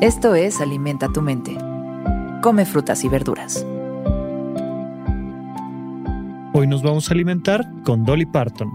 Esto es Alimenta tu mente. Come frutas y verduras. Hoy nos vamos a alimentar con Dolly Parton.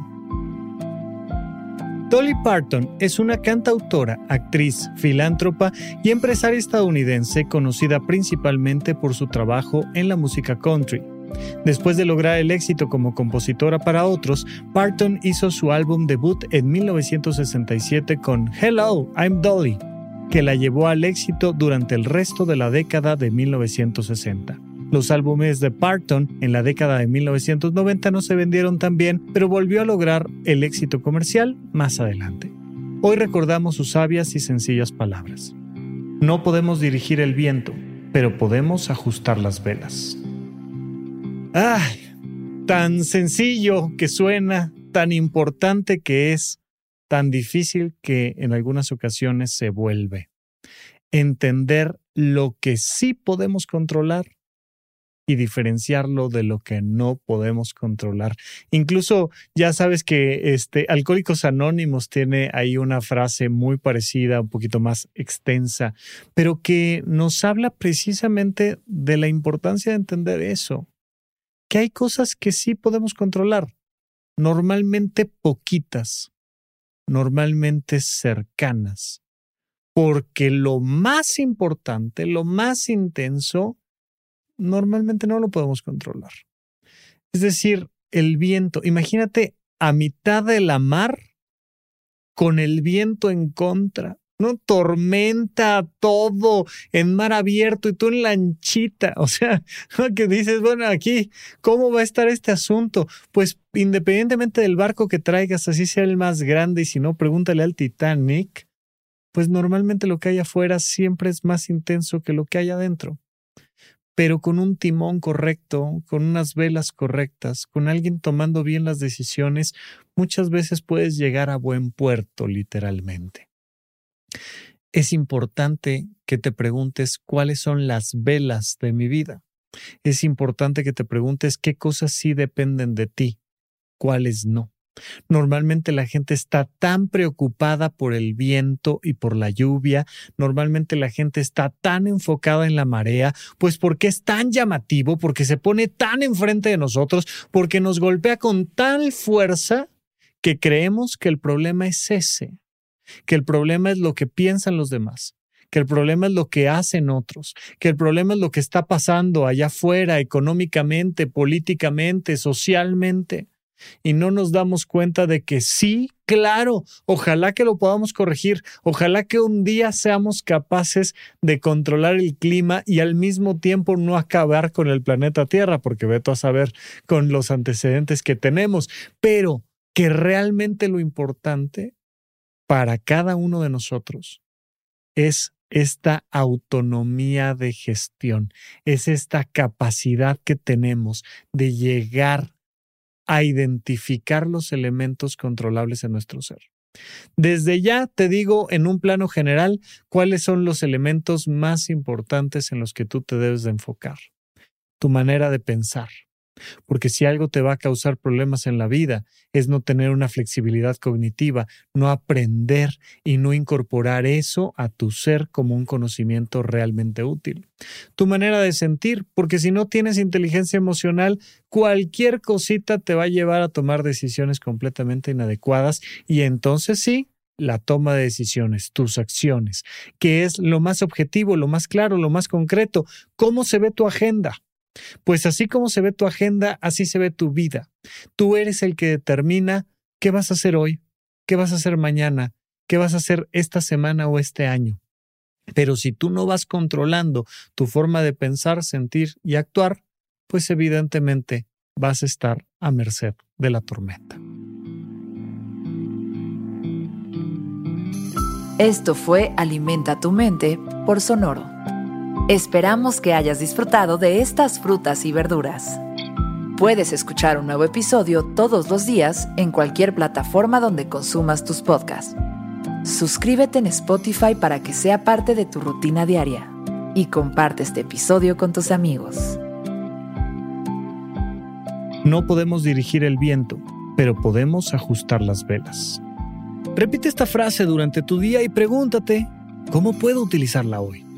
Dolly Parton es una cantautora, actriz, filántropa y empresaria estadounidense conocida principalmente por su trabajo en la música country. Después de lograr el éxito como compositora para otros, Parton hizo su álbum debut en 1967 con Hello, I'm Dolly, que la llevó al éxito durante el resto de la década de 1960. Los álbumes de Parton en la década de 1990 no se vendieron tan bien, pero volvió a lograr el éxito comercial más adelante. Hoy recordamos sus sabias y sencillas palabras. No podemos dirigir el viento, pero podemos ajustar las velas. ¡Ay! Tan sencillo que suena, tan importante que es, tan difícil que en algunas ocasiones se vuelve. Entender lo que sí podemos controlar y diferenciarlo de lo que no podemos controlar. Incluso ya sabes que Alcohólicos Anónimos tiene ahí una frase muy parecida, un poquito más extensa, pero que nos habla precisamente de la importancia de entender eso, que hay cosas que sí podemos controlar, normalmente poquitas, normalmente cercanas, porque lo más importante, lo más intenso, normalmente no lo podemos controlar. Es decir, el viento. Imagínate a mitad de la mar con el viento en contra, ¿no? Tormenta, todo en mar abierto y tú en lanchita. O sea, que dices, bueno, aquí, ¿cómo va a estar este asunto? Pues independientemente del barco que traigas, así sea el más grande, y si no, pregúntale al Titanic, pues normalmente lo que hay afuera siempre es más intenso que lo que hay adentro. Pero con un timón correcto, con unas velas correctas, con alguien tomando bien las decisiones, muchas veces puedes llegar a buen puerto, literalmente. Es importante que te preguntes cuáles son las velas de mi vida. Es importante que te preguntes qué cosas sí dependen de ti, cuáles no. Normalmente la gente está tan preocupada por el viento y por la lluvia, normalmente la gente está tan enfocada en la marea, pues porque es tan llamativo, porque se pone tan enfrente de nosotros, porque nos golpea con tal fuerza que creemos que el problema es ese, que el problema es lo que piensan los demás, que el problema es lo que hacen otros, que el problema es lo que está pasando allá afuera económicamente, políticamente, socialmente. Y no nos damos cuenta de que sí, claro, ojalá que lo podamos corregir, ojalá que un día seamos capaces de controlar el clima y al mismo tiempo no acabar con el planeta Tierra, porque vete a saber con los antecedentes que tenemos, pero que realmente lo importante para cada uno de nosotros es esta autonomía de gestión, es esta capacidad que tenemos de llegar a identificar los elementos controlables en nuestro ser. Desde ya te digo en un plano general cuáles son los elementos más importantes en los que tú te debes de enfocar. Tu manera de pensar. Porque si algo te va a causar problemas en la vida es no tener una flexibilidad cognitiva, no aprender y no incorporar eso a tu ser como un conocimiento realmente útil. Tu manera de sentir, porque si no tienes inteligencia emocional, cualquier cosita te va a llevar a tomar decisiones completamente inadecuadas y entonces sí, la toma de decisiones, tus acciones, que es lo más objetivo, lo más claro, lo más concreto. ¿Cómo se ve tu agenda? Pues así como se ve tu agenda, así se ve tu vida. Tú eres el que determina qué vas a hacer hoy, qué vas a hacer mañana, qué vas a hacer esta semana o este año. Pero si tú no vas controlando tu forma de pensar, sentir y actuar, pues evidentemente vas a estar a merced de la tormenta. Esto fue Alimenta tu mente por Sonoro. Esperamos que hayas disfrutado de estas frutas y verduras. Puedes escuchar un nuevo episodio todos los días en cualquier plataforma donde consumas tus podcasts. Suscríbete en Spotify para que sea parte de tu rutina diaria y comparte este episodio con tus amigos. No podemos dirigir el viento, pero podemos ajustar las velas. Repite esta frase durante tu día y pregúntate, ¿Cómo puedo utilizarla hoy?